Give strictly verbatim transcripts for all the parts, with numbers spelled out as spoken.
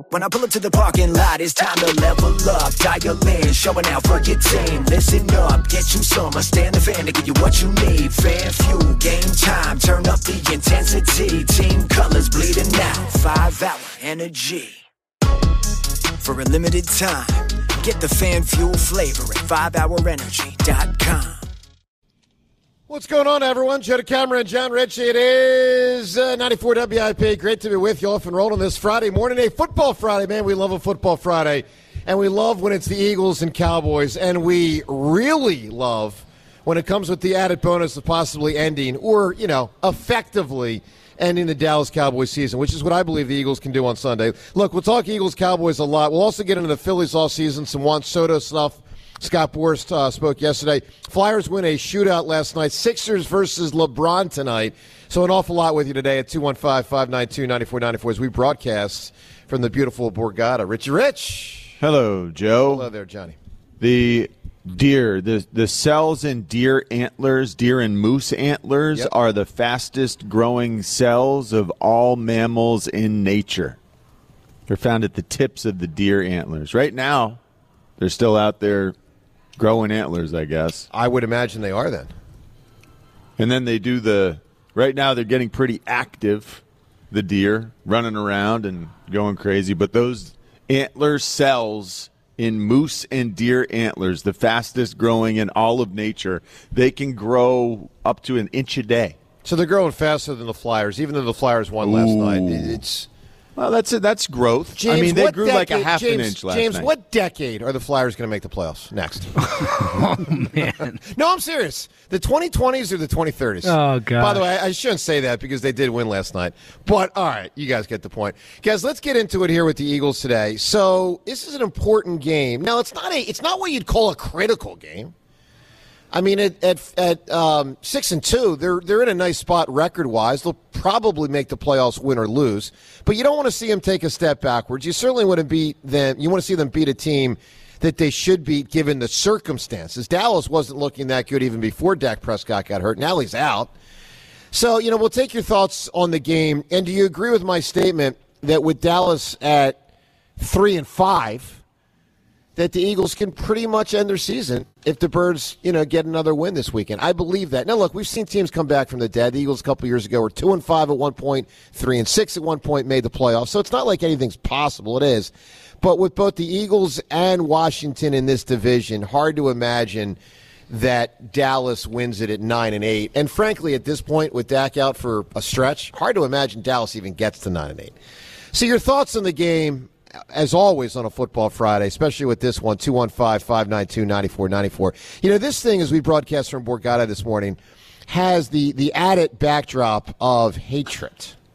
When I pull up to the parking lot, it's time to level up. Dial in, showing out for your team. Listen up, get you some. I stand the fan to give you what you need. Fan fuel, game time, turn up the intensity. Team colors bleeding out, five hour energy. For a limited time, get the fan fuel flavor at five hour energy dot com. What's going on, everyone? Joe DeCamara and John Ritchie. It is uh, ninety-four W I P. Great to be with you off and rolling this Friday morning. A football Friday, man. We love a football Friday. And we love when it's the Eagles and Cowboys. And we really love when it comes with the added bonus of possibly ending or, you know, effectively ending the Dallas Cowboys season, which is what I believe the Eagles can do on Sunday. Look, we'll talk Eagles-Cowboys a lot. We'll also get into the Phillies all season, some Juan Soto stuff. Scott Boras uh, spoke yesterday. Flyers win a shootout last night. Sixers versus LeBron tonight. So an awful lot with you today at two one five, five nine two, nine four nine four as we broadcast from the beautiful Borgata. Richie Rich. Hello, Joe. Hello there, Johnny. The deer, the, the cells in deer antlers, deer and moose antlers yep. are the fastest growing cells of all mammals in nature. They're found at the tips of the deer antlers. Right now, they're still out there growing antlers, I guess. I would imagine they are then. And then they do the – right now they're getting pretty active, the deer, running around and going crazy. But those antler cells in moose and deer antlers, the fastest growing in all of nature, they can grow up to an inch a day. So they're growing faster than the Flyers, even though the Flyers won Ooh. last night. It's – Well, that's a, that's growth. James, I mean, they grew decade, like a half James, an inch last James, night. what decade are the Flyers going to make the playoffs next? Oh, man. No, I'm serious. The twenty twenties or the twenty thirties? Oh, God. By the way, I shouldn't say that because they did win last night. But, all right, you guys get the point. Guys, let's get into it here with the Eagles today. So this is an important game. Now, it's not a, it's not what you'd call a critical game. I mean, at at, at um, six and two, they're they're in a nice spot record wise. They'll probably make the playoffs, win or lose. But you don't want to see them take a step backwards. You certainly want to beat them. You want to see them beat a team that they should beat given the circumstances. Dallas wasn't looking that good even before Dak Prescott got hurt. Now he's out. So you know, we'll take your thoughts on the game. And do you agree with my statement that with Dallas at three and five, that the Eagles can pretty much end their season if the Birds, you know, get another win this weekend? I believe that. Now, look, we've seen teams come back from the dead. The Eagles a couple years ago were two and five at one point, three and six at one point, made the playoffs. So it's not like anything's possible. It is. But with both the Eagles and Washington in this division, hard to imagine that Dallas wins it at nine and eight. And frankly, at this point, with Dak out for a stretch, hard to imagine Dallas even gets to nine and eight. So your thoughts on the game? As always on a football Friday, especially with this one, two one five, five nine two, nine four nine four. You know, this thing, as we broadcast from Borgata this morning, has the, the added backdrop of hatred.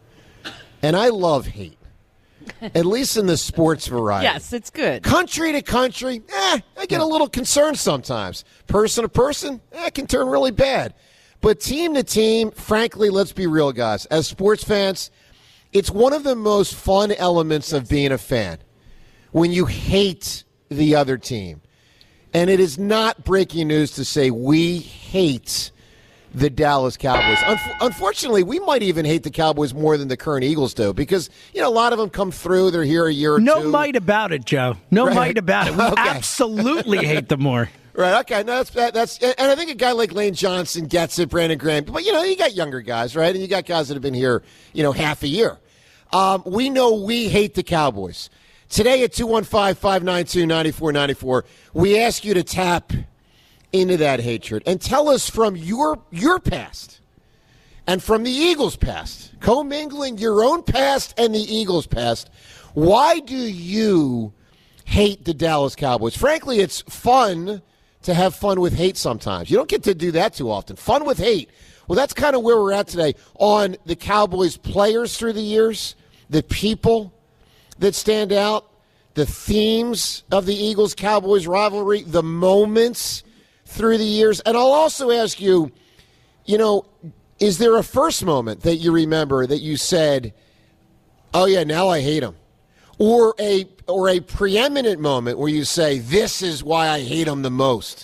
And I love hate, at least in the sports variety. Yes, it's good. Country to country, eh, I get a little concerned sometimes. Person to person, eh, it can turn really bad. But team to team, frankly, let's be real, guys. As sports fans, it's one of the most fun elements of being a fan when you hate the other team. And it is not breaking news to say we hate the Dallas Cowboys. Unf- unfortunately, we might even hate the Cowboys more than the current Eagles do because, you know, a lot of them come through. They're here a year or no two. No might about it, Joe. No right. might about it. We okay. absolutely hate them more. Right, okay. No, that's, that, that's, and I think a guy like Lane Johnson gets it, Brandon Graham. But, you know, you got younger guys, right? And you got guys that have been here, you know, half a year. Um, we know we hate the Cowboys. Today at two one five, five nine two, nine four nine four, we ask you to tap into that hatred and tell us from your your past and from the Eagles' past, commingling your own past and the Eagles' past, why do you hate the Dallas Cowboys? Frankly, it's fun to have fun with hate sometimes. You don't get to do that too often. Fun with hate. Well, that's kind of where we're at today on the Cowboys players through the years, the people that stand out, the themes of the Eagles-Cowboys rivalry, the moments through the years. And I'll also ask you, you know, is there a first moment that you remember that you said, oh, yeah, now I hate him? Or a or a preeminent moment where you say, this is why I hate him the most.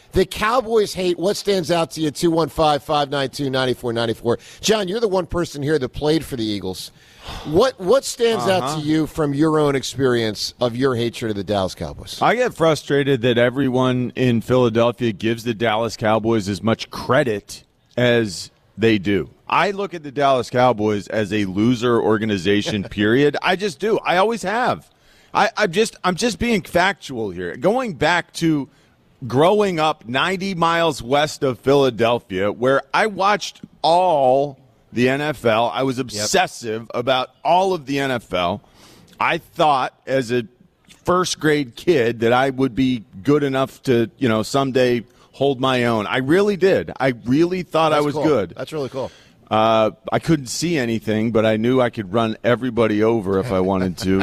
the Cowboys hate. What stands out to you? two one five, five nine two, nine four nine four. John, you're the one person here that played for the Eagles. What what stands uh-huh. out to you from your own experience of your hatred of the Dallas Cowboys? I get frustrated that everyone in Philadelphia gives the Dallas Cowboys as much credit as they do. I look at the Dallas Cowboys as a loser organization, period. I just do. I always have. I, I'm just I'm just being factual here. Going back to growing up ninety miles west of Philadelphia, where I watched all the N F L. I was obsessive yep. about all of the N F L. I thought as a first grade kid that I would be good enough to, you know, someday hold my own. I really did. I really thought That's I was cool. good. That's really cool. Uh, I couldn't see anything, but I knew I could run everybody over if I wanted to.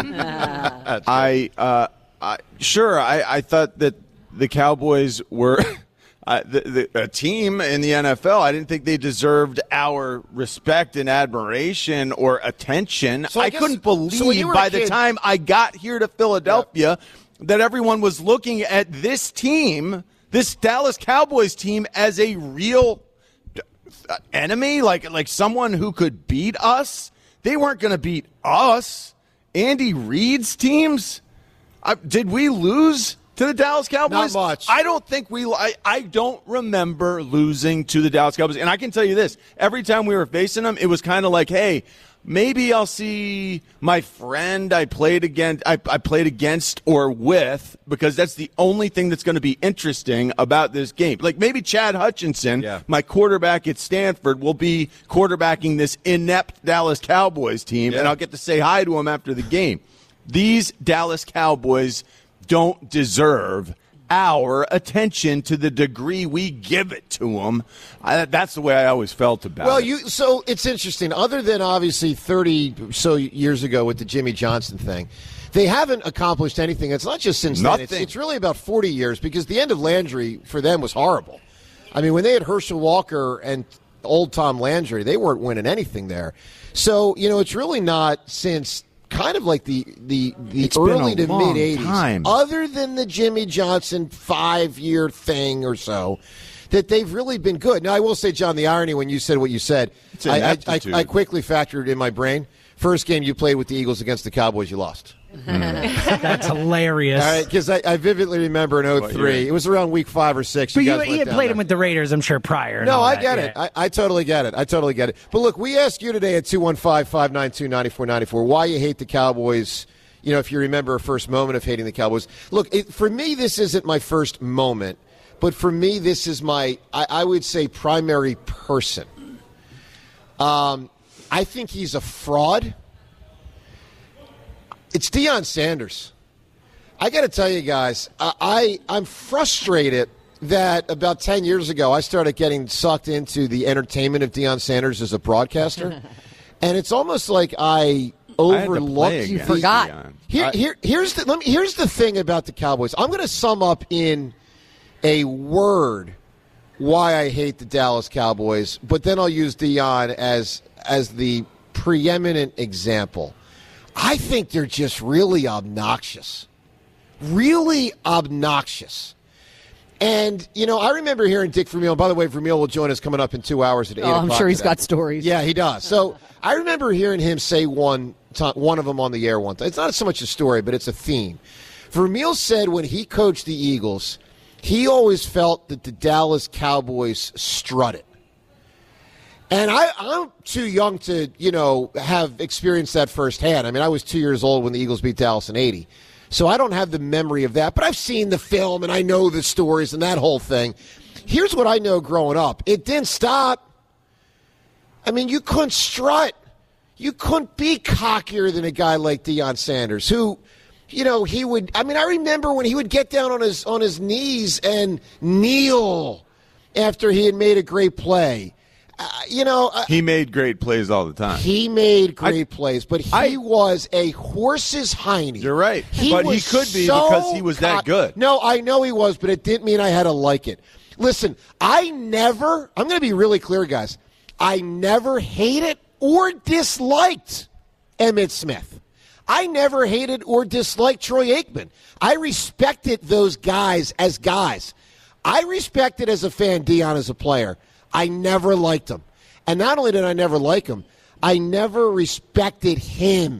I, uh, I sure I, I thought that the Cowboys were uh, the, the, a team in the N F L. I didn't think they deserved our respect and admiration or attention. So I I, guess- couldn't believe so when you were a by the kid- time I got here to Philadelphia that everyone was looking at this team, this Dallas Cowboys team, as a real enemy, like like someone who could beat us. They weren't going to beat us. Andy Reid's teams. I, did we lose to the Dallas Cowboys? Not much. I don't think we. I, I don't remember losing to the Dallas Cowboys. And I can tell you this: every time we were facing them, it was kind of like, hey, maybe I'll see my friend I played against, I, I played against or with, because that's the only thing that's going to be interesting about this game. Like maybe Chad Hutchinson, yeah. my quarterback at Stanford, will be quarterbacking this inept Dallas Cowboys team, yeah. and I'll get to say hi to him after the game. These Dallas Cowboys don't deserve our attention to the degree we give it to them. I, that's the way I always felt about well, it. Well, you so it's interesting. Other than obviously thirty so years ago with the Jimmy Johnson thing, they haven't accomplished anything. It's not just since Nothing. then. It's, it's really about forty years, because the end of Landry for them was horrible. I mean, when they had Herschel Walker and old Tom Landry, they weren't winning anything there. So, you know, it's really not since kind of like the the, the It's been early a to long mid eighties, time. other than the Jimmy Johnson five-year thing or so, that they've really been good. Now, I will say, John, the irony when you said what you said, It's I, I, I, ineptitude. I quickly factored in my brain. First game you played with the Eagles against the Cowboys, you lost. That's hilarious. All right, because I, I vividly remember in oh three. year? It was around week five or six. But you, guys you went had down played there. him with the Raiders, I'm sure, prior. and No, all I that, get yeah. it. I, I totally get it. I totally get it. But look, we asked you today at two one five, five nine two, nine four nine four why you hate the Cowboys. You know, if you remember a first moment of hating the Cowboys. Look, it, for me, this isn't my first moment, but for me, this is my, I, I would say, primary person. Um, I think he's a fraud. It's Deion Sanders. I got to tell you guys, I, I I'm frustrated that about ten years ago I started getting sucked into the entertainment of Deion Sanders as a broadcaster, and it's almost like I overlooked. I had to play the- against forgot. Deion. Here, I- here, here's the let me, here's the thing about the Cowboys. I'm going to sum up in a word why I hate the Dallas Cowboys, but then I'll use Deion as as the preeminent example. I think they're just really obnoxious. Really obnoxious. And, you know, I remember hearing Dick Vermeil. By the way, Vermeil will join us coming up in two hours at eight Oh, I'm o'clock sure he's today. got stories. Yeah, he does. So I remember hearing him say one time, one of them on the air one time. It's not so much a story, but it's a theme. Vermeil said when he coached the Eagles, he always felt that the Dallas Cowboys strutted. And I, I'm too young to, you know, have experienced that firsthand. I mean, I was two years old when the Eagles beat Dallas in eighty. So I don't have the memory of that. But I've seen the film, and I know the stories and that whole thing. Here's what I know growing up. It didn't stop. I mean, you couldn't strut. You couldn't be cockier than a guy like Deion Sanders, who, you know, he would – I mean, I remember when he would get down on his on his knees and kneel after he had made a great play. Uh, you know, uh, He made great plays all the time. he made great plays, but he I- was a horse's hiney. You're right. He But he was could be so because he was that cock- good. No, I know he was, but it didn't mean I had to like it. Listen, I never, I'm going to be really clear, guys. I never hated or disliked Emmitt Smith. I never hated or disliked Troy Aikman. I respected those guys as guys. I respected as a fan Deion as a player. I never liked him. And not only did I never like him, I never respected him.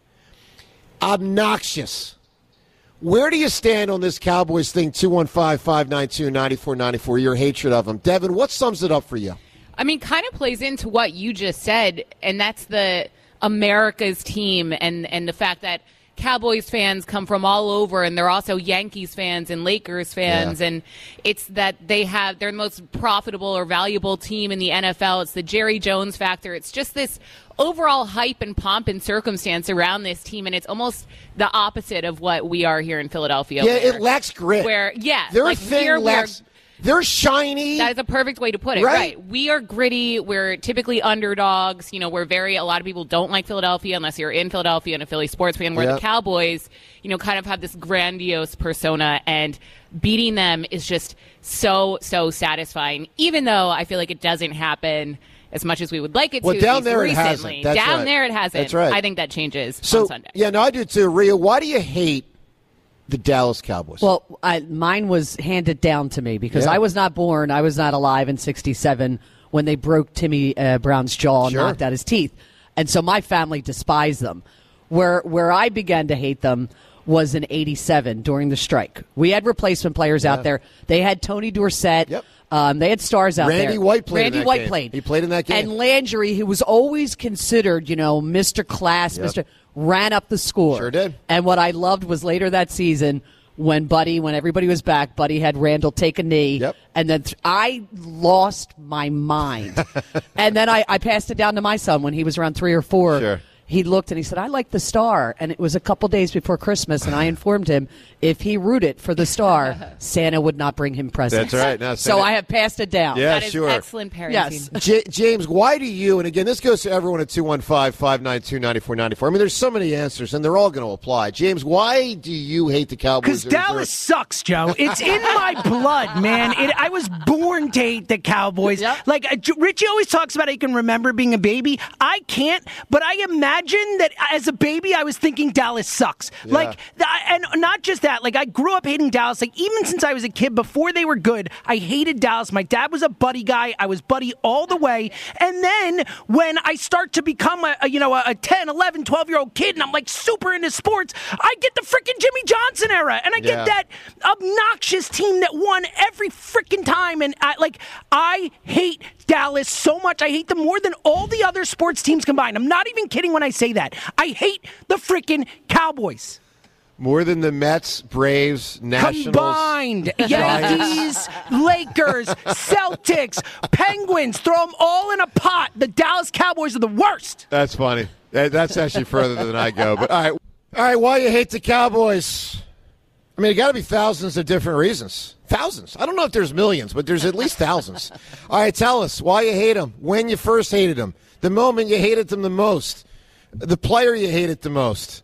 Obnoxious. Where do you stand on this Cowboys thing, two one five, five nine two, nine four nine four, your hatred of them? Devin, what sums it up for you? I mean, kind of plays into what you just said, and that's the America's team and, and the fact that Cowboys fans come from all over, and they're also Yankees fans and Lakers fans, yeah. and it's that they have they're the most profitable or valuable team in the N F L. It's the Jerry Jones factor. It's just this overall hype and pomp and circumstance around this team, and it's almost the opposite of what we are here in Philadelphia. Yeah, where, it lacks grit. Where, yeah, their like thing here, lacks. They're shiny. That is a perfect way to put it. Right. right. We are gritty. We're typically underdogs. You know, we're very, a lot of people don't like Philadelphia unless you're in Philadelphia and a Philly sports fan, where yep. the Cowboys, you know, kind of have this grandiose persona, and beating them is just so, so satisfying, even though I feel like it doesn't happen as much as we would like it well, to. Down there recently. it hasn't. That's down right. there it hasn't. That's right. I think that changes so, on Sunday. Yeah, no, I do too. Rhea, why do you hate the Dallas Cowboys? Well, I, mine was handed down to me because yeah. I was not born. I was not alive in sixty-seven when they broke Timmy uh, Brown's jaw and sure. knocked out his teeth. And so my family despised them. Where where I began to hate them was in eighty-seven during the strike. We had replacement players yeah. out there. They had Tony Dorsett. Yep. Um, they had stars out Randy there. Randy White played Randy in that White game. played. He played in that game. And Landry, who was always considered, you know, Mister Class, yep. Mister ran up the score. Sure did. And what I loved was later that season when Buddy, when everybody was back, Buddy had Randall take a knee. Yep. And then th- I lost my mind. And then I, I passed it down to my son when he was around three or four. Sure. He looked and he said, I like the Star. And it was a couple days before Christmas, and I informed him if he rooted for the Star, Santa would not bring him presents. That's right. No, so Santa- I have passed it down. Yeah, that is sure. excellent parenting. Yes. J- James, why do you, and again, this goes to everyone at two one five, five nine two, nine four nine four. I mean, there's so many answers, and they're all going to apply. James, why do you hate the Cowboys? Because Dallas sucks, Joe. It's in my blood, man. It, I was born to hate the Cowboys. Yep. Like, uh, Richie always talks about how he can remember being a baby. I can't, but I imagine that as a baby, I was thinking Dallas sucks. Yeah. Like, th- and not just that. Like, I grew up hating Dallas. Like, even since I was a kid, before they were good, I hated Dallas. My dad was a Buddy guy. I was Buddy all the way. And then when I start to become a, a you know, a ten, eleven, twelve-year-old kid, and I'm, like, super into sports, I get the freaking Jimmy Johnson era. And I get Yeah. that obnoxious team that won every freaking time. And, I, like, I hate Dallas so much. I hate them more than all the other sports teams combined. I'm not even kidding when I say that. I hate the freaking Cowboys. More than the Mets, Braves, Nationals. Combined. Yankees, Lakers, Celtics, Penguins. Throw them all in a pot. The Dallas Cowboys are the worst. That's funny. That- That's actually further than I go. But all right, all right. Why you hate the Cowboys? I mean, it got to be thousands of different reasons. Thousands. I don't know if there's millions, but there's at least thousands. All right, tell us why you hate them. When you first hated them. The moment you hated them the most. The player you hated the most.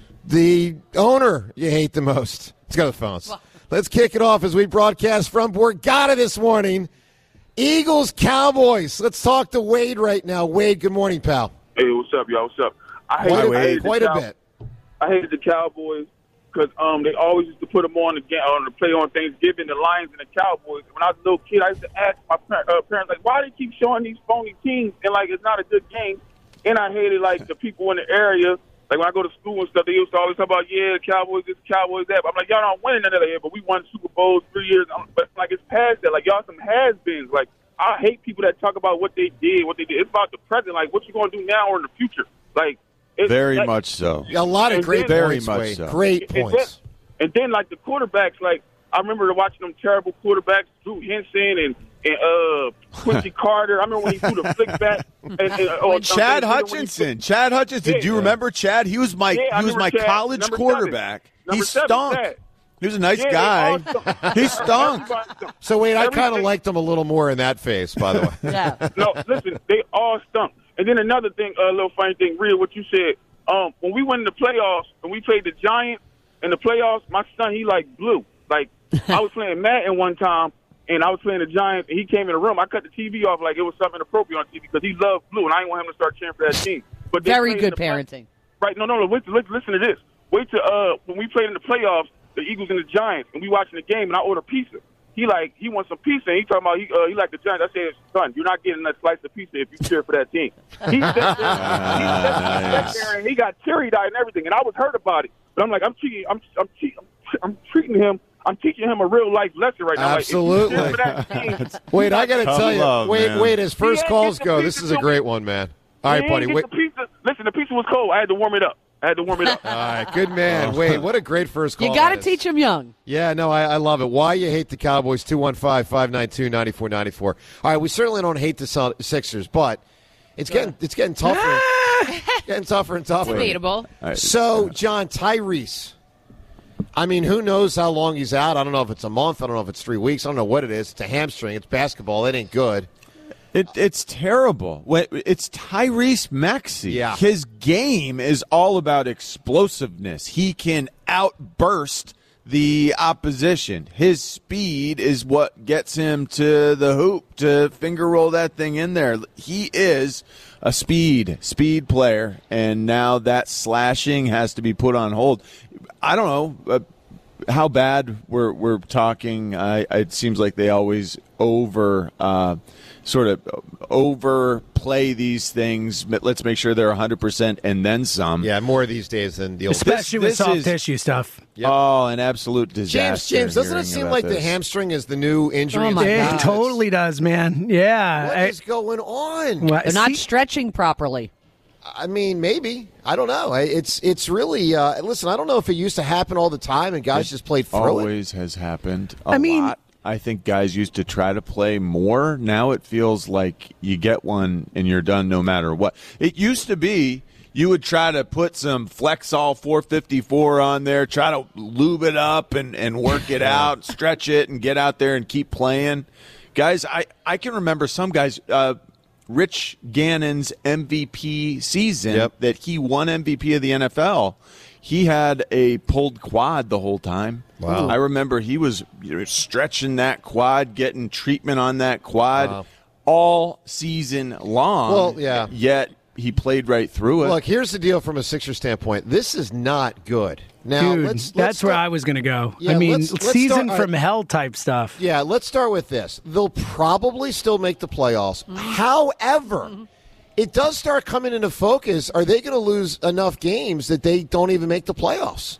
The owner you hate the most. Let's go to the phones. Let's kick it off as we broadcast from Borgata this morning. Eagles, Cowboys. Let's talk to Wade right now. Wade, good morning, pal. Hey, what's up, y'all? What's up? I Quite, hated, I a, hated quite the a Cow- bit. I hated the Cowboys because um, they always used to put them on the game, on the play on Thanksgiving, the Lions and the Cowboys. When I was a little kid, I used to ask my par- uh, parents, like, why do they keep showing these phony teams? And, like, it's not a good game. And I hated, like, the people in the area. Like, when I go to school and stuff, they used to always talk about, yeah, Cowboys this, Cowboys that. But I'm like, y'all don't win another year, but we won Super Bowls three years. I'm, but, like, it's past that. Like, y'all some has-beens. Like, I hate people that talk about what they did, what they did. It's about the present. Like, what you going to do now or in the future? Like, it's, Very like, much so. A lot of And great then- Very points, much Wade. so. Great And points. then, and then, like, the quarterbacks, like, I remember watching them terrible quarterbacks, Drew Henson and, and uh, Quincy Carter. I remember when he threw the flick back. And, and, uh, oh, Chad when he- Hutchinson. Chad Hutchinson. Yeah. Do you remember Chad? He was my Yeah, I he was remember my Chad. college Number quarterback. seven. He Number seven, stunk. Chad. He was a nice Yeah, they guy. all stunk. He stunk. Everybody stunk. So, Wade, I kind of Everything- liked them a little more in that phase, by the way. Yeah. No, listen, they all stunk. And then another thing, a uh, little funny thing, real what you said. Um, when we went in the playoffs and we played the Giants in the playoffs, my son, he like blew. Like, I was playing Madden one time, and I was playing the Giants, and he came in the room. I cut the T V off like it was something inappropriate on T V because he loved blue, and I didn't want him to start cheering for that team. But they Very played good in the play- parenting. Right? No, no, no. Wait, listen, listen to this. Wait till uh, when we played in the playoffs, the Eagles and the Giants, and we watching the game, and I ordered pizza. he like he wants some pizza. And he talking about he uh, he like the Giants. I said, son, you're not getting a slice of pizza if you cheer for that team. He sat there, he sat there and he got teary-eyed and everything, and I was hurt about it. But I'm like, I'm treating, I'm, I'm, I'm, I'm treating him. I'm teaching him a real life lesson right now. Absolutely. Like, if you cheer for that team, Wait, I got to Tough tell you. love, wait, man. wait. As first He calls ain't get the go, pizza this is a till great we- one, man. All right, he buddy. ain't Wait. get the pizza. Listen, the pizza was cold. I had to warm it up. I had to warm it up. All right, good man. Wait, what a great first call. You got to that is. teach him young. Yeah, no, I, I love it. Why you hate the Cowboys? two one five, five nine two, nine four nine four. All right, we certainly don't hate the Sol- Sixers, but it's getting it's getting tougher. It's getting tougher and tougher. Debatable. So, John, Tyrese. I mean, who knows how long he's out? I don't know if it's a month. I don't know if it's three weeks. I don't know what it is. It's a hamstring. It's basketball. It ain't good. It, it's terrible. Wait, It's Tyrese Maxey. Yeah. His game is all about explosiveness. He can outburst the opposition. His speed is what gets him to the hoop to finger roll that thing in there. He is a speed, speed player, and now that slashing has to be put on hold. I don't know. Uh, how bad we're we're talking. Uh, it seems like they always over uh, sort of overplay these things. But let's make sure they're one hundred percent and then some. Yeah, more these days than the old. Especially This- with this soft is- tissue stuff. Yep. Oh, an absolute disaster. James, James, doesn't it hearing seem about like the this. hamstring is the new injury? Oh, in my It sports? God. totally does, man. Yeah. What I- is going on? well, They're not see- stretching properly. I mean, maybe. I don't know. I- It's it's really. Uh, listen, I don't know if it used to happen all the time and guys just played through it. Always has happened. a I mean- lot. I think guys used to try to play more. Now it feels like you get one and you're done no matter what. It used to be you would try to put some Flexall four fifty-four on there, try to lube it up and, and work it out, stretch it, and get out there and keep playing. Guys, I, I can remember some guys, uh, Rich Gannon's M V P season Yep. that he won M V P of the N F L. He had a pulled quad the whole time. Wow. I remember he was you know, stretching that quad, getting treatment on that quad Wow. all season long. Well, yeah. Yet he played right through it. Look, here's the deal from a Sixers standpoint. This is not good. Now, Dude, let's, let's that's where start- I was going to go. Yeah, I mean, let's- let's season start- from hell type stuff. Yeah, let's start with this. They'll probably still make the playoffs. However, it does start coming into focus. Are they going to lose enough games that they don't even make the playoffs?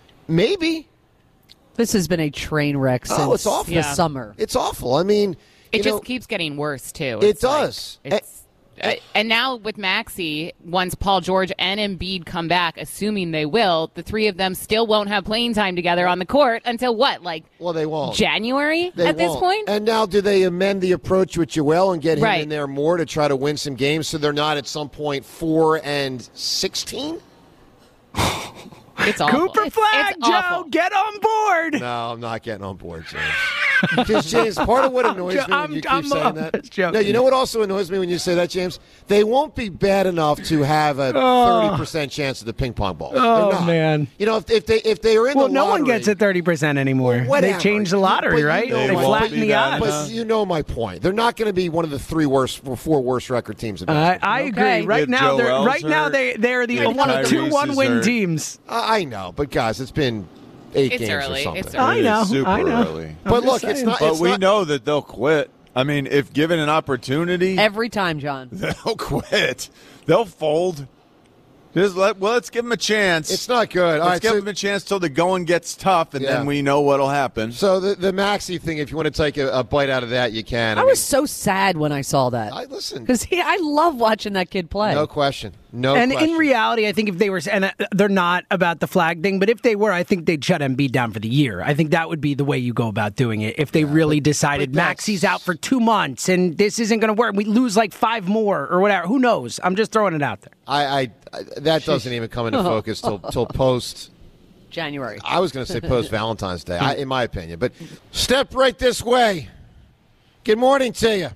Maybe. This has been a train wreck since Oh, it's awful. the Yeah. summer. It's awful. I mean, It you just know, keeps getting worse too. It It's like- does. it's, uh, and now with Maxey, once Paul George and Embiid come back, assuming they will, the three of them still won't have playing time together on the court until what, like well, they won't. January They at this won't. point? And now, do they amend the approach with Joel and get him Right. in there more to try to win some games so they're not at some point four and sixteen? It's awful. Cooper It's- Flag, it's Joe, awful. get on board. No, I'm not getting on board, James. Because, James, part of what annoys me when I'm- you keep I'm, saying uh, that. joking. No, you know what also annoys me when you say that, James? They won't be bad enough to have a thirty percent chance of the ping pong ball. Oh, They're not. man. You know, if, if they if they are in Well, the no lottery, one gets at thirty percent anymore. whatever. They changed the But lottery, you right? know They They won't flattened be the that odds. But you know my point. They're not going to be one of the three worst or four worst record teams. In I, basketball. I Okay. agree. Right If now, they're Joel's right now hurt, they they're the if one of two Tyrese one is win hurt. teams. I I know, but guys, it's been eight It's games early. or something. It's I It is know. super I know. early. But I'm look, just it's saying. not. But it's we not, know that they'll quit. I mean, if given an opportunity, Every time, John. they'll quit. They'll fold. Just let, well, let's give them a chance. It's not good. All Let's right, give so- them a chance till the going gets tough, and Yeah. then we know what'll happen. So the the Maxey thing, if you want to take a, a bite out of that, you can. I mean, was so sad when I saw that. I listen. Because I love watching that kid play. No question. No and question. in reality, I think if they were, and uh, they're not about the flag thing, but if they were, I think they'd shut Embiid down for the year. I think that would be the way you go about doing it. If they really decided but that's- Maxey's out for two months and this isn't going to work, we lose like five more or whatever. Who knows? I'm just throwing it out there. I, I, I that doesn't even come into focus till till post. January. I was going to say post Valentine's Day, I, in my opinion. But step right this way. Good morning to you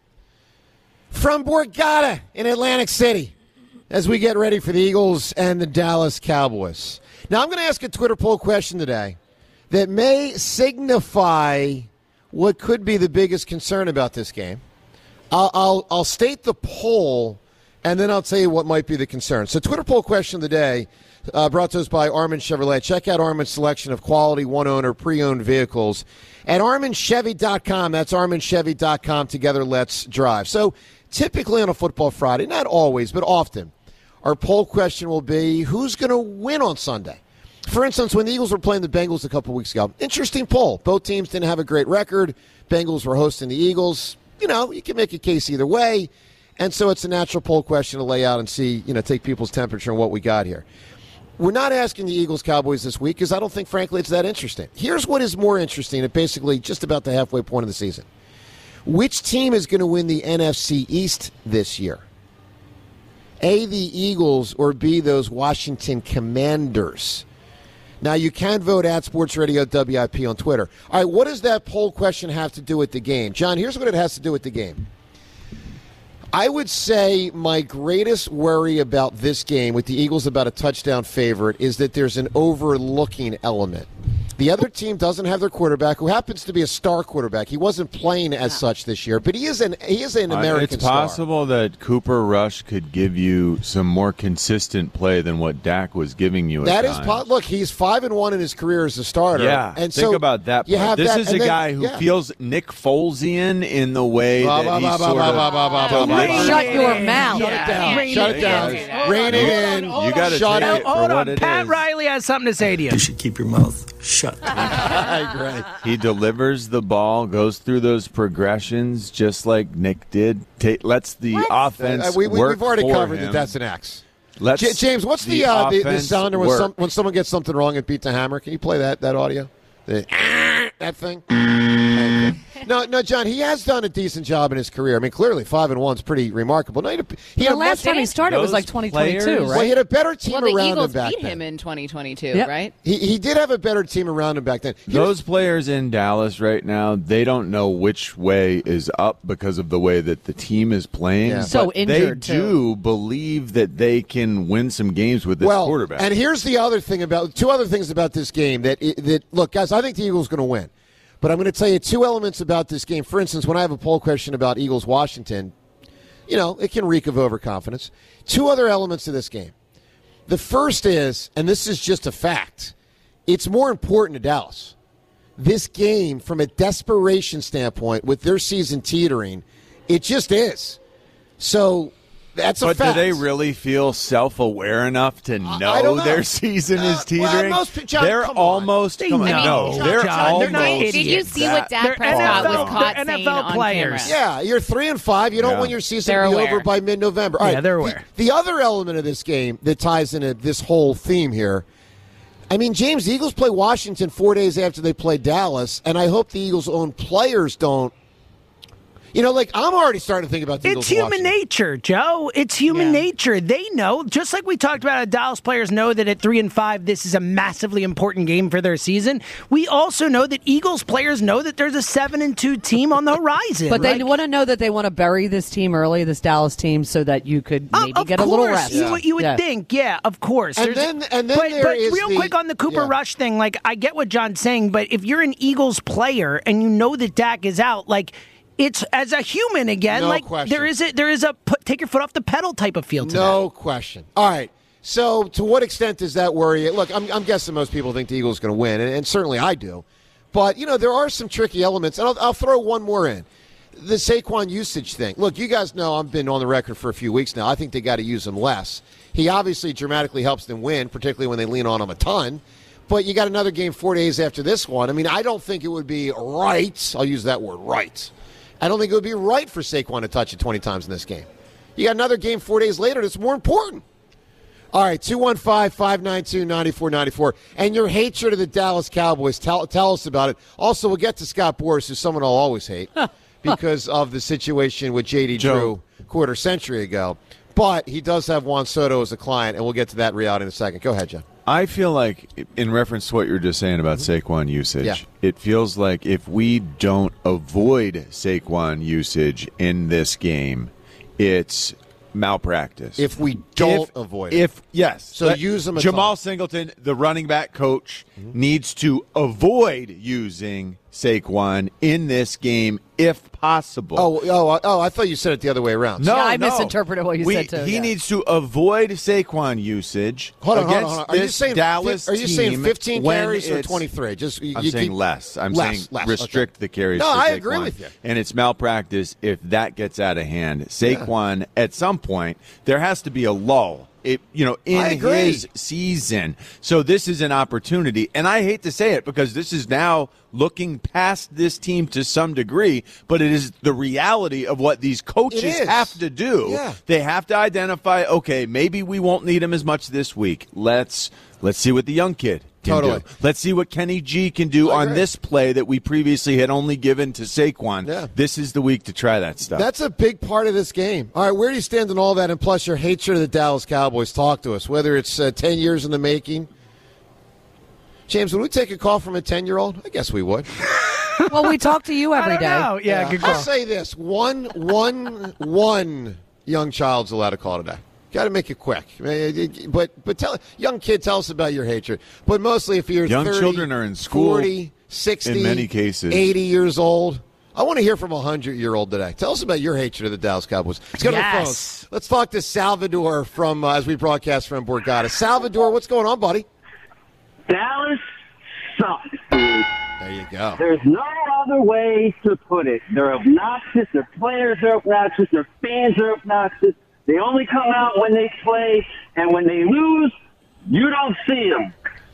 from Borgata in Atlantic City, as we get ready for the Eagles and the Dallas Cowboys. Now, I'm going to ask a Twitter poll question today that may signify what could be the biggest concern about this game. I'll, I'll, I'll state the poll, and then I'll tell you what might be the concern. So, Twitter poll question of the day, uh, brought to us by Armin Chevrolet. Check out Armin's selection of quality one-owner, pre-owned vehicles At Armin Chevy dot com, that's Armin Chevy dot com, together let's drive. So typically on a football Friday, not always, but often, our poll question will be, who's going to win on Sunday? For instance, when the Eagles were playing the Bengals a couple weeks ago, interesting poll. Both teams didn't have a great record. Bengals were hosting the Eagles. You know, you can make a case either way. And so it's a natural poll question to lay out and see, you know, take people's temperature on what we got here. We're not asking the Eagles-Cowboys this week because I don't think, frankly, it's that interesting. Here's what is more interesting at basically just about the halfway point of the season. Which team is going to win the N F C East this year? A, the Eagles, or B, those Washington Commanders? Now, you can vote at Sports Radio W I P on Twitter. All right, what does that poll question have to do with the game? John, here's what it has to do with the game. I would say my greatest worry about this game, with the Eagles about a touchdown favorite, is that there's an overlooking element. The other team doesn't have their quarterback, who happens to be a star quarterback. He wasn't playing as such this year, but he is an he is an American uh, It's possible star. that Cooper Rush could give you some more consistent play than what Dak was giving you. That at is times. po- look. He's five and one in his career as a starter. Yeah, and think so about that. You part. have this that, is a and then, guy who yeah. feels Nick Folesian in the way Bah, that bah, he bah, sort bah, of bah, bah, bah, bah, bah. delivers. Shut your mouth. Shut it down. Rein Shut it it down. in. Rein it in. You got to Shut take it. it for Hold what on, it Pat is. Riley has something to say to you. You should keep your mouth shut. I agree. He delivers the ball, goes through those progressions just like Nick did. Ta- lets the offense Uh, we, we, work we've already for covered him. that that's an X. Let's J- James, what's the the uh, the, the offense sounder when, work. some, when someone gets something wrong and beat the hammer? Can you play that that audio? The, that thing. Okay. No, no, John. He has done a decent job in his career. I mean, clearly five and one is pretty remarkable. No, he had a, he had The a last much, time he started was Those like twenty twenty-two, players- right? well, he had a better team Well, the around Eagles him back beat then. him in twenty twenty-two, Yep. right? He he did have a better team around him back then. He Those was- players in Dallas right now, they don't know which way is up because of the way that the team is playing. Yeah. So But injured, they too. do believe that they can win some games with this well, quarterback. and here's the other thing about two other things about this game that that look, guys. I think the Eagles are going to win. But I'm going to tell you two elements about this game. For instance, when I have a poll question about Eagles-Washington, you know, it can reek of overconfidence. Two other elements to this game. The first is, and this is just a fact, it's more important to Dallas. This game, from a desperation standpoint, with their season teetering, it just is. So that's a but fact. do they really feel self-aware enough to know, I don't know. their season Uh, is well, teetering? most- John, they're come on. almost They come on. know, no, they're John. almost. They're not Did you idiots. see what Dak They're Prescott N F L was caught they're saying N F L on players. camera? Yeah, you're three and five. You don't Yeah. want your season They're to be aware. over by mid-November. All Yeah, right, they're the- aware. The, other element of this game that ties into this whole theme here, I mean, James, the Eagles play Washington four days after they play Dallas, and I hope the Eagles' own players don't. You know, like, I'm already starting to think about the Eagles. It's human Washington. nature, Joe. It's human Yeah. nature. They know, just like we talked about, how Dallas players know that at three and five, this is a massively important game for their season. We also know that Eagles players know that there's a seven and two team on the horizon. But they Like, want to know that they want to bury this team early, this Dallas team, so that you could Oh, maybe of get a little course, rest. You, would- you would Yeah. think, yeah, of course. And There's- then- and then but, there but is real the- quick on the Cooper yeah. Rush thing, like I get what John's saying, but if you're an Eagles player and you know that Dak is out, like it's as a human again, No like question. there is a there is a put, take your foot off the pedal type of feel to No question. All right. So, to what extent does that worry you? Look, I'm, I'm guessing most people think the Eagles are going to win, and, and certainly I do. But, you know, there are some tricky elements, and I'll, I'll throw one more in. The Saquon usage thing. Look, you guys know I've been on the record for a few weeks now. I think they got to use him less. He obviously dramatically helps them win, particularly when they lean on him a ton. But you got another game four days after this one. I mean, I don't think it would be right. I'll use that word, right. I don't think it would be right for Saquon to touch it twenty times in this game. You got another game four days later that's more important. All right, two one five, five nine two, nine four nine four. And your hatred of the Dallas Cowboys, tell, tell us about it. Also, we'll get to Scott Boras, who's someone I'll always hate because of the situation with J D. Joe. Drew a quarter century ago. But he does have Juan Soto as a client, and we'll get to that reality in a second. Go ahead, John. I feel like, in reference to what you were just saying about Saquon usage, Yeah. it feels like if we don't avoid Saquon usage in this game, it's malpractice. If we don't If- avoid it. If yes, So Let- use him a Jamal ton. Singleton, the running back coach, needs to avoid using Saquon in this game if possible. Oh, oh, oh! I thought you said it the other way around. No, Yeah, I no. misinterpreted what you we, said, too, He yeah. needs to avoid Saquon usage Hold on, hold against on, hold on. Are you this saying Dallas Are you team saying fifteen when carries or it's- twenty-three? Just you, I'm you saying keep- less. I'm less, saying less, restrict okay. the carries. No, for I Saquon. agree with you. And it's malpractice if that gets out of hand. Saquon, at some point, there has to be a lull. It, you know, in I agree. his season. So this is an opportunity. And I hate to say it because this is now looking past this team to some degree, but it is the reality of what these coaches It is. have to do. Yeah. They have to identify, okay, maybe we won't need him as much this week. Let's let's see what the young kid can Totally. do. Let's see what Kenny G can do I on agree. this play that we previously had only given to Saquon. Yeah. This is the week to try that stuff. That's a big part of this game. All right, where do you stand in all that? And plus, your hatred of the Dallas Cowboys. Talk to us. Whether it's uh, ten years in the making. James, would we take a call from a ten-year-old? I guess we would. Well, we talk to you I every don't day. know. Yeah, good call. I'll say this: one, one, one young child's allowed to call today. Got to make it quick. But but tell young kid, tell us about your hatred. But mostly, if you're Young thirty, children are in school forty, sixty, in many cases. eighty years old. I want to hear from a hundred-year-old today. Tell us about your hatred of the Dallas Cowboys. Let's go to the Yes. phones. Let's talk to Salvador from uh, as we broadcast from Borgata. Salvador, what's going on, buddy? Dallas sucks, dude. There you go. There's no other way to put it. They're obnoxious. Their players are obnoxious. Their fans are obnoxious. They only come out when they play, and when they lose, you don't see them.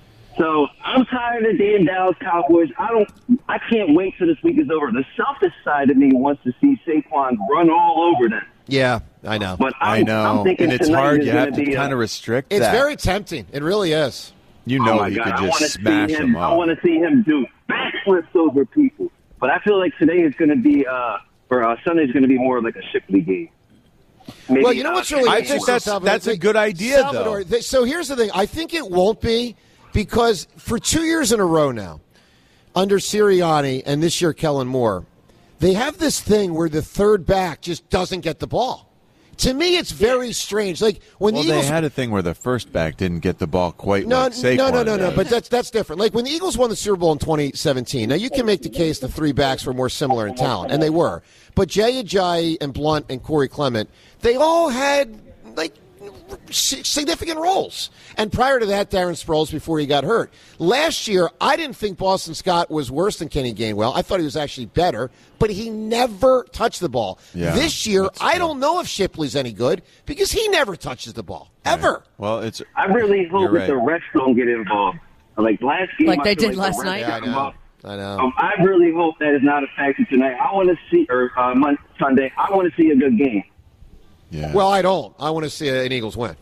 So I'm tired of the damn Dallas Cowboys. I don't. I can't wait till this week is over. The selfish side of me wants to see Saquon run all over them. Yeah, I know. But I'm, I know. I'm thinking And it's tonight hard. is You gonna have to be a- kind of restrict It's that. very tempting. It really is. You Oh know my he God, could I want to just see smash him. them I up. want to see him do backflips over people. But I feel like today is going to be, uh, or uh, Sunday is going to be more like a Shipley game. Maybe, Well, you know uh, what's really I interesting, think that's- Salvador? that's a They- good idea, Salvador, though. they- so here's the thing. I think it won't be because for two years in a row now, under Sirianni and this year Kellen Moore, they have this thing where the third back just doesn't get the ball. To me, it's very strange. Like when Well, the Eagles they had a thing where the first back didn't get the ball quite No, like Saquon no, no, no, no. does. But that's that's different. Like when the Eagles won the Super Bowl in twenty seventeen. Now you can make the case the three backs were more similar in talent, and they were. But Jay Ajayi and Blunt and Corey Clement, they all had like significant roles. And prior to that, Darren Sproles before he got hurt. Last year, I didn't think Boston Scott was worse than Kenny Gainwell. I thought he was actually better, but he never touched the ball. Yeah, this year, that's I true. don't know if Shipley's any good because he never touches the ball ever. Well, it's. I really hope You're that right. the refs don't get involved. Like last game, Like I they feel did the last refs night? Yeah, I got know. involved. I know. Um, I really hope that is not a factor tonight. I want to see, or uh, Monday, Sunday, I want to see a good game. Yeah. Well, I don't. I want to see an Eagles win.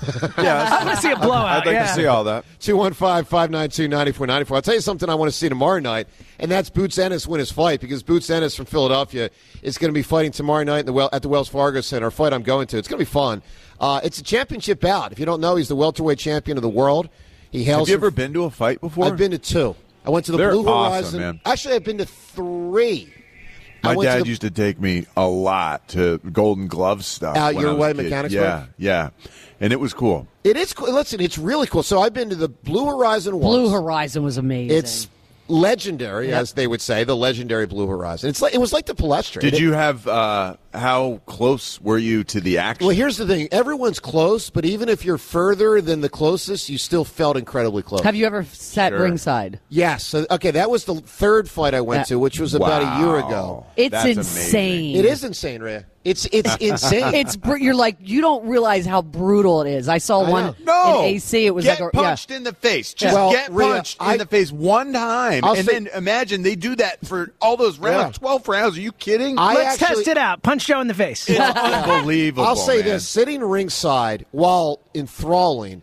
yeah, I want to see a blowout. I'd like yeah. to see all that. two one five, five nine two, nine four nine four. I'll tell you something I want to see tomorrow night, and that's Boots Ennis win his fight because Boots Ennis from Philadelphia is going to be fighting tomorrow night in the well, at the Wells Fargo Center, a fight I'm going to. It's going to be fun. Uh, it's a championship bout. If you don't know, he's the welterweight champion of the world. He hails Have you from- ever been to a fight before? I've been to two. I went to the They're Blue awesome, Horizon. man. Actually, I've been to three. I My went to dad the- used to take me a lot to Golden Glove stuff. Out when your I was way, a kid. Mechanicsburg? Yeah, yeah. And it was cool. It is cool. Listen, it's really cool. So I've been to the Blue Horizon once. Blue Horizon was amazing. It's legendary, Yep. as they would say, the legendary Blue Horizon. It's like it was like the Palestra. Did It- you have, uh, how close were you to the action? Well, here's the thing. Everyone's close, but even if you're further than the closest, you still felt incredibly close. Have you ever sat Sure. ringside? Yes. So, okay, that was the third fight I went Yeah. to, which was about a year Wow. ago. It's That's insane. It is insane, Rhea. It's it's insane. It's br- you're like you don't realize how brutal it is. I saw I one know. No. in A C. It was get like a, yeah. punched in the face. Just Well, get Rhea, punched I- in the face one time, I'll and say- then imagine they do that for all those rounds, Yeah. twelve rounds. Are you kidding? I Let's actually- test it out. Punch Joe in the face. It's unbelievable. I'll say man. this: sitting ringside while enthralling,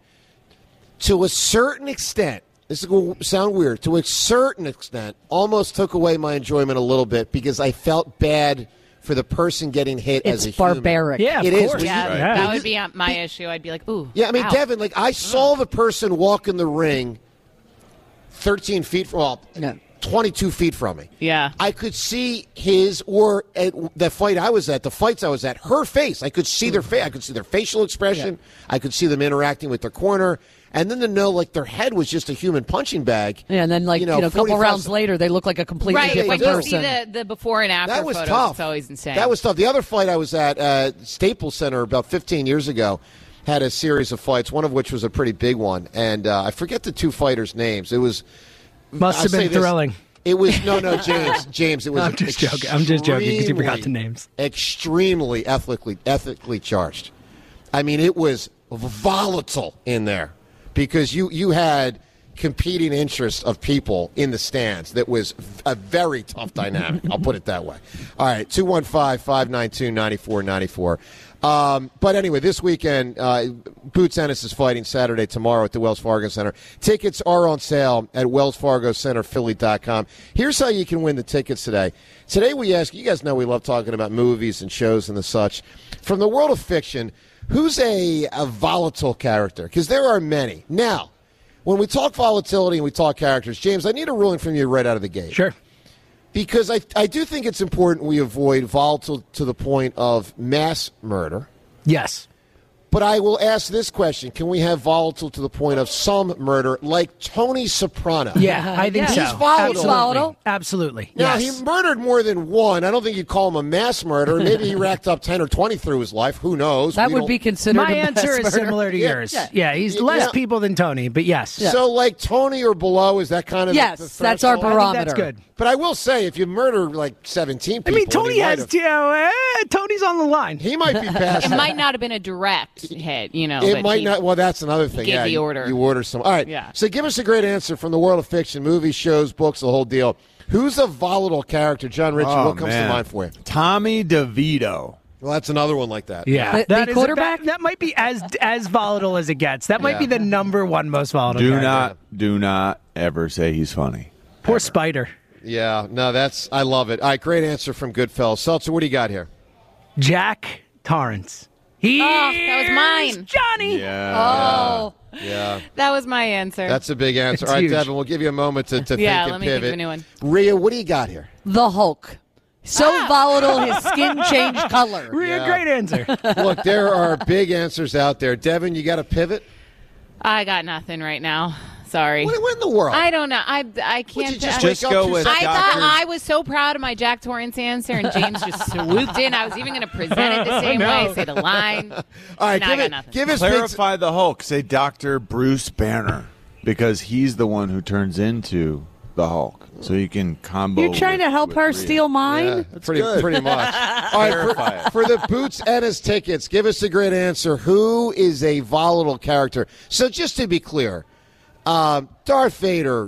to a certain extent, this is going to sound weird. To a certain extent, almost took away my enjoyment a little bit because I felt bad for the person getting hit It's as a human. barbaric. Yeah, of It is. course. When you- Yeah, Right. Yeah. that would be uh, my issue. I'd be like, ooh. Yeah, I mean, ow. Devin, like I saw the person walk in the ring thirteen feet from, well, Yeah. twenty-two feet from me. Yeah. I could see his, or at the fight I was at, the fights I was at, her face. I could see their face. I could see their facial expression. I could see them interacting with their corner. and then to know like their head was just a human punching bag. Yeah, and then like you know, you know a couple rounds later, they look like a completely right, different when you person. see the, the before and after that was photos, tough. it's always insane. That was tough. The other fight I was at uh, Staples Center about fifteen years ago had a series of fights, one of which was a pretty big one, and uh, I forget the two fighters' names. It was must I'll have been this, thrilling. It was no, no, James. James. It was. No, I'm just joking. I'm just joking because you forgot the names. Extremely ethically, ethically charged. I mean, it was volatile in there because you you had competing interests of people in the stands. That was a very tough dynamic. I'll put it that way. All right, two one five, five nine two, nine four nine four. Um, but anyway, this weekend, uh, Boots Ennis is fighting Saturday tomorrow at the Wells Fargo Center. Tickets are on sale at wells fargo center philly dot com. Here's how you can win the tickets today. Today we ask, you guys know we love talking about movies and shows and the such. From the world of fiction, who's a, a volatile character? Because there are many. Now, when we talk volatility and we talk characters, James, I need a ruling from you right out of the gate. Sure. Because I, I do think it's important we avoid volatile to the point of mass murder. Yes. But I will ask this question. Can we have volatile to the point of some murder, like Tony Soprano? Yeah, I think yeah. so. He's volatile. Absolutely. Volatile. Absolutely. Now, yes. he murdered more than one. I don't think you'd call him a mass murderer. Maybe he racked up ten or twenty through his life. Who knows? That We would don't- be considered My a mass answer is murder. similar to Yeah. yours. Yeah. Yeah, he's Yeah. less people than Tony, but yes. So, like Tony or below, is that kind of Yes, the, the that's our threshold? barometer. I think that's good. But I will say, if you murder like seventeen I people, mean, and Tony he might has, have- you know, eh, Tony's on the line. he might be past It that. might not have been a direct hit, you know. It but might he- not. Well, that's another thing. gave yeah, the you- order. You, order some. All right. Yeah. So give us a great answer from the world of fiction, movies, shows, books, the whole deal. Who's a volatile character? John Ritchie, Oh, what comes man. to mind for you? Tommy DeVito. Well, that's another one like that. Yeah, The- That the is quarterback? That, that might be as as volatile as it gets. That might Yeah. be the number one most volatile. Do character. not, do not ever say he's funny. Poor Spider. Yeah. No, that's. I love it. All right. Great answer from Goodfellas. Seltzer, what do you got here? Jack Torrance. He that was mine. Johnny. Yeah. Oh, Yeah. That was my answer. That's a big answer. It's All right, huge. Devin, we'll give you a moment to, to Yeah, think let and me think pivot. of a new one. Rhea, what do you got here? the Hulk. So volatile, his skin changed color. Rhea, Yeah. great answer. Look, there are big answers out there. Devin, you got to pivot? I got nothing right now. Sorry. What, what in the world? I don't know. I I Would can't. you just I, wake Just up go two with seconds- I Doctor- thought I was so proud of my Jack Torrance answer, and James just swooped in. I was even going to present it the same way, say the line. All right, No, I give, got it, nothing. give us big, Clarify the Hulk. Say Doctor Bruce Banner because he's the one who turns into the Hulk. So you can combo. You're trying to with- help with her Rhea. steal mine? Yeah, pretty, pretty much. All right, Clarify for, for the Boots Ennis tickets, give us a great answer. Who is a volatile character? So just to be clear, um, Darth Vader,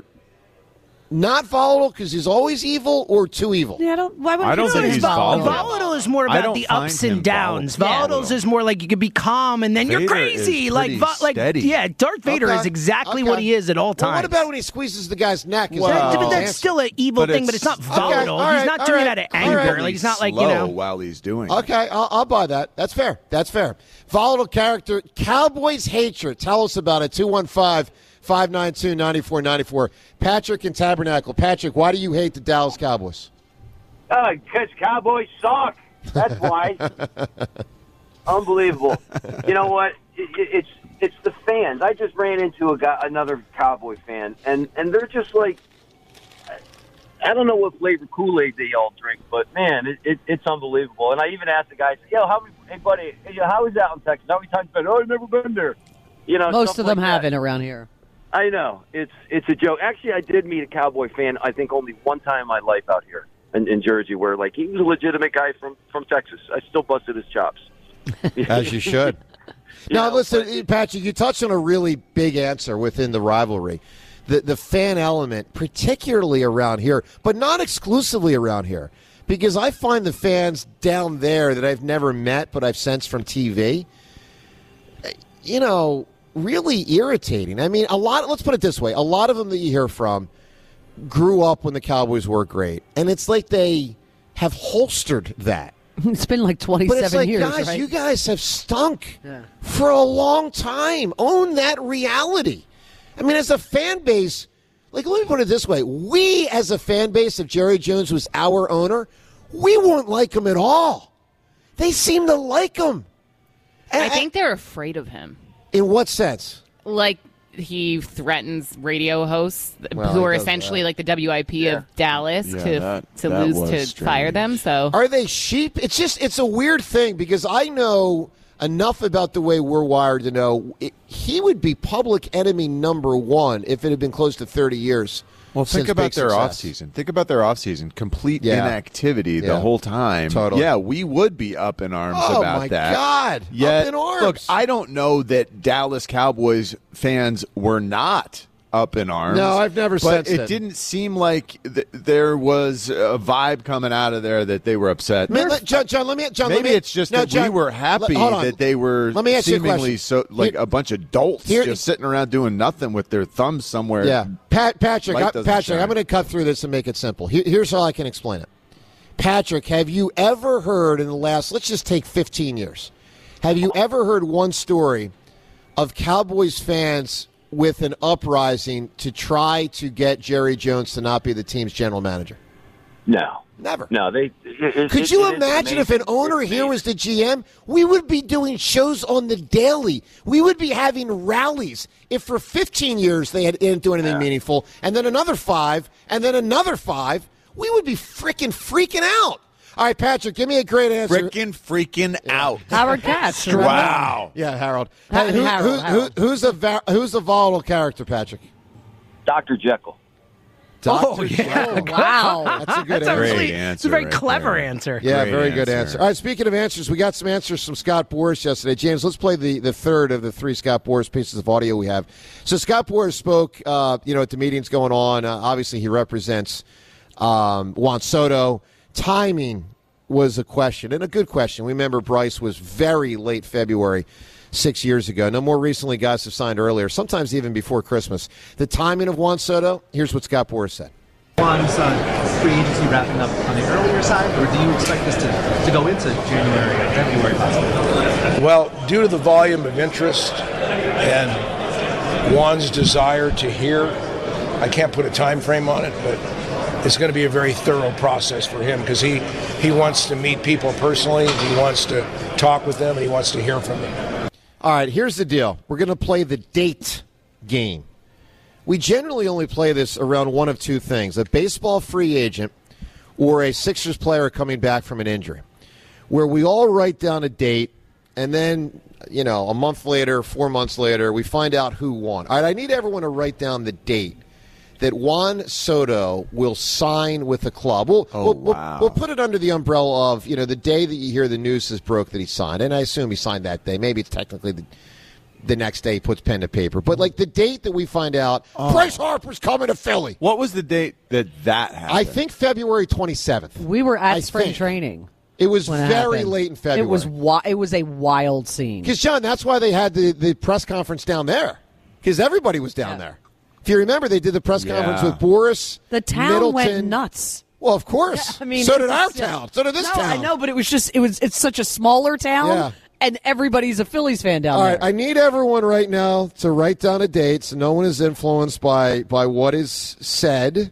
not volatile because he's always evil or too evil? Yeah, I don't. Why would I you don't say think he's he's volatile? volatile. Volatile is more I about don't the find ups him and downs. volatile. Volatiles is more like you could be calm and then you're Vader crazy. is Like, pretty vo- like, steady. yeah, Darth Vader Okay, is exactly okay. what he is at all Well, times. what about when he squeezes the guy's neck? Is Well, that- But Oh. that's still an evil But thing, but it's- it's not Okay, volatile. all He's right, not all doing right, it out of all right. anger. Like, it's not like, you Slow know. while he's doing. it. Okay, I'll, I'll buy that. That's fair. That's fair. Volatile character, Cowboys hatred. Tell us about it. two one five, five nine two, nine four nine four. Patrick and Tabernacle. Patrick, why do you hate the Dallas Cowboys? Uh, because Cowboys suck. That's why. Unbelievable. You know what? It, it, it's it's the fans. I just ran into a guy, another Cowboy fan, and, and they're just like, I don't know what flavor Kool-Aid they all drink, but man, it, it, it's unbelievable. And I even asked the guy, I said, "Yo, how many? Hey, buddy, hey, how is that in Texas? How many times been? Oh, I've never been there." You know, Most stuff of them like that. haven't around here. I know. It's it's a joke. Actually, I did meet a Cowboy fan, I think, only one time in my life out here in, in Jersey, where, like, he was a legitimate guy from, from Texas. I still busted his chops. As you should. You now, know, listen, but- Patrick, you touched on a really big answer within the rivalry. The, the fan element, particularly around here, but not exclusively around here, because I find the fans down there that I've never met but I've sensed from T V, you know, really irritating. I mean, a lot, let's put it this way, a lot of them that you hear from grew up when the Cowboys were great, and it's like they have holstered that. It's been like But twenty-seven it's like, years, guys, right? you guys have stunk Yeah. for a long time. Own that reality. I mean, as a fan base, like, let me put it this way. We, as a fan base, if Jerry Jones was our owner, we wouldn't like him at all. They seem to like him. And- I think they're afraid of him. In what sense? Like, he threatens radio hosts Well, who he are does essentially that. like the W I P Yeah. of Dallas Yeah, to that- to that lose was to strange. fire them. So Are they sheep? It's just it's a weird thing because I know enough about the way we're wired to know it, he would be public enemy number one if it had been close to thirty years. Well, think since about big their success. offseason. Think about their offseason. Complete Yeah. inactivity Yeah. the whole time. Totally. Yeah, we would be up in arms Oh, about my that. God. Yet, Up in arms. Look, I don't know that Dallas Cowboys fans were not up in arms. No, I've never but sensed it. it. didn't seem like th- there was a vibe coming out of there that they were upset. Man, let- John, John, let me. John, Maybe let me, it's just no, that John, we were happy let- hold on. that they were Let me ask you a seemingly question. so like Here- a bunch of dolts here- just sitting around doing nothing with their thumbs somewhere. Yeah, Pat, Patrick, Light I, doesn't Patrick, shine. I'm going to cut through this and make it simple. Here, here's how I can explain it. Patrick, have you ever heard in the last, let's just take fifteen years, have you ever heard one story of Cowboys fans with an uprising to try to get Jerry Jones to not be the team's general manager? No. Never. No, they. It, it, Could it- you it is imagine if an amazing. owner It's here amazing. was the G M? We would be doing shows on the daily. We would be having rallies. If for fifteen years they had, didn't do anything Yeah. meaningful, and then another five, and then another five, we would be freaking freaking out. All right, Patrick, give me a great answer. Freaking freaking out. Howard Katz. Wow. Yeah, Harold. Ha- Hey, who, Harold, who- Harold. who- who's a va- who's a volatile character, Patrick? Doctor Jekyll. Oh, Doctor yeah. Jones. Wow. That's a good That's answer. Great actually answer it's a very right clever there. answer. Yeah, Great very good answer. answer. All right, speaking of answers, we got some answers from Scott Boras yesterday. James, let's play the, the third of the three Scott Boras pieces of audio we have. So Scott Boras spoke, uh, you know, at the meetings going on. Uh, obviously, he represents um, Juan Soto. Timing was a question, and a good question. We remember Bryce was very late February six years ago. No, more recently, guys have signed earlier, sometimes even before Christmas. The timing of Juan Soto, here's what Scott Boras said. Juan's uh, free agency wrapping up on the earlier side, or do you expect this to, to go into January or February possibly? Well, due to the volume of interest and Juan's desire to hear, I can't put a time frame on it, but it's going to be a very thorough process for him because he, he wants to meet people personally, he wants to talk with them, and he wants to hear from them. All right, here's the deal. We're going to play the date game. We generally only play this around one of two things, a baseball free agent or a Sixers player coming back from an injury, where we all write down a date, and then, you know, a month later, four months later, we find out who won. All right, I need everyone to write down the date that Juan Soto will sign with the club. We'll, Oh, we'll, we'll- wow. we'll put it under the umbrella of, you know, the day that you hear the news is broke that he signed. And I assume he signed that day. Maybe it's technically the, the next day he puts pen to paper. But, like, the date that we find out, Oh. Bryce Harper's coming to Philly. What was the date that that happened? I think February twenty-seventh. We were at I spring think. training. It was when it very happened. late in February. It was wi- it was a wild scene. Because, John, that's why they had the, the press conference down there. Because everybody was down Yeah. there. If you remember, they did the press Yeah. conference with Boris, The town Middleton. went nuts. Well, of course. I mean, so did it's- our yeah. town. So did this no, town. I know, but it was just it was it's such a smaller town, Yeah. and everybody's a Phillies fan down All there. right, I need everyone right now to write down a date so no one is influenced by, by what is said.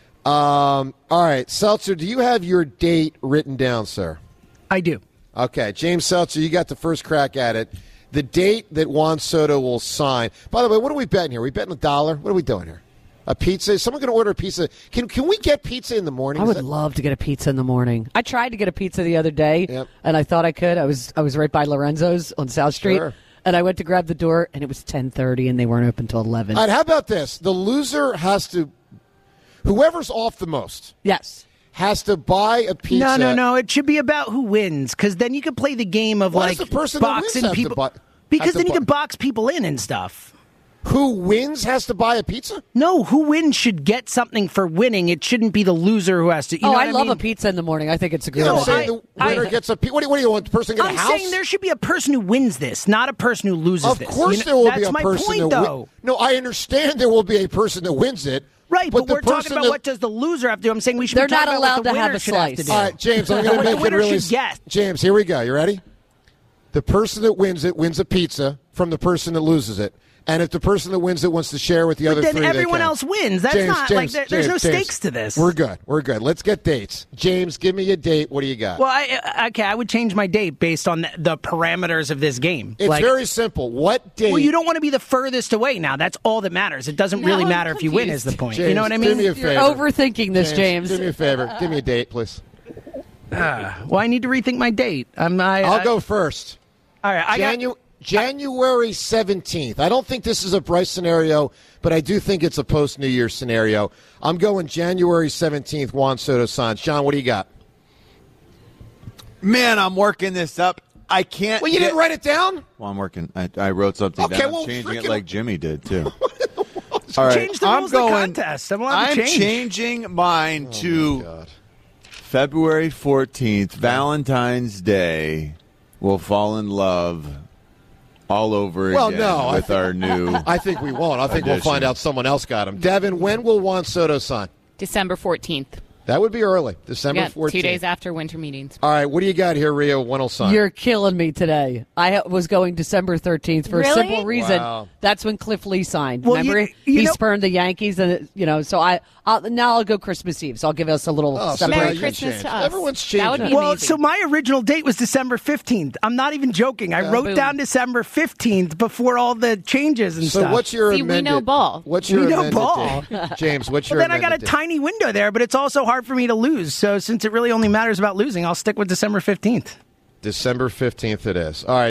Um, all right, Seltzer, do you have your date written down, sir? I do. Okay, James Seltzer, you got the first crack at it. The date that Juan Soto will sign. By the way, what are we betting here? Are we betting a dollar? What are we doing here? A pizza? Is someone going to order a pizza? Can can we get pizza in the morning? I Is would that- love to get a pizza in the morning. I tried to get a pizza the other day, Yep. and I thought I could. I was I was right by Lorenzo's on South Street, Sure. and I went to grab the door, and it was ten thirty, and they weren't open until eleven. All right, how about this? The loser has to, whoever's off the most, yes. has to buy a pizza. No, no, no. It should be about who wins, because then you could play the game of Why like does the person that wins boxing have to people. buy- have because to then you buy- can box people in and stuff. Who wins has to buy a pizza? No, who wins should get something for winning. It shouldn't be the loser who has to. You oh, know I what love mean? a pizza in the morning. I think it's a great You know, No, I'm saying I- the winner I- gets a pizza. What, do you- what do you want? The person get a I'm house? saying there should be a person who wins this, not a person who loses Of this. course, You know, there will that's be a my person point, that though. win- No, I understand there will be a person that wins it. Right, but, but, the we're talking person about that- what does the loser have to do. I'm saying we should They're be talking not about what allowed the to have winner a should have slice. to do. All right, James, I'm going to What make the it winner really. should get. James, here we go. You ready? the person that wins it wins a pizza from the person that loses it. And if the person that wins it wants to share with the But other then three, everyone they can. else wins. That's James, not James, like there, there's James, no James. stakes to this. We're good. We're good. Let's get dates. James, give me a date. What do you got? Well, I, okay, I would change my date based on the, the parameters of this game. It's like, very simple. What date? Well, you don't want to be the furthest away now. That's all that matters. It doesn't No, really I'm matter if you win. confused. Is the point? James, you know what I do mean? me a You're favor. overthinking this, James. Do me a favor. Give me a date, please. Uh, well, I need to rethink my date. I'm. I, I'll I, go first. All right, I got. Janu- January seventeenth. I don't think this is a Bryce scenario, but I do think it's a post-New Year scenario. I'm going January seventeenth, Juan Soto Sanz. John, what do you got? Man, I'm working this up. I can't. Well, you get- didn't write it down? Well, I'm working. I, I wrote something Okay, down. I'm well, changing freaking- it like Jimmy did, too. All right. Change the I'm rules of the going, contest. I'm allowed I'm to change. changing mine Oh, to my God. February fourteenth, Valentine's Day. We'll fall in love all over Well, again no, I with think- our new. I think we won't. I think we'll Edition. find out someone else got him. Devin, when will Juan Soto sign? December fourteenth. That would be early. December Yeah, fourteenth. two days after winter meetings. All right, what do you got here, Rio? When will sign? You're killing me today. I ha- was going December thirteenth for a Really? simple reason. Wow. That's when Cliff Lee signed. Well, Remember, you- you he know- spurned the Yankees, and it- you know. So I I'll, now I'll go Christmas Eve. So I'll give us a little Oh, so separate. now Merry you Christmas changed. to us. Everyone's That would changing. be Well, amazing. so my original date was December fifteenth. I'm not even joking. I wrote Boom. down December fifteenth before all the changes and So stuff. what's your See, we amended? know ball. What's your We know amended ball. date? James, what's your Well, then I got a amended date? tiny window there, but it's also hard for me to lose. So since it really only matters about losing, I'll stick with December fifteenth. December fifteenth it is. All right.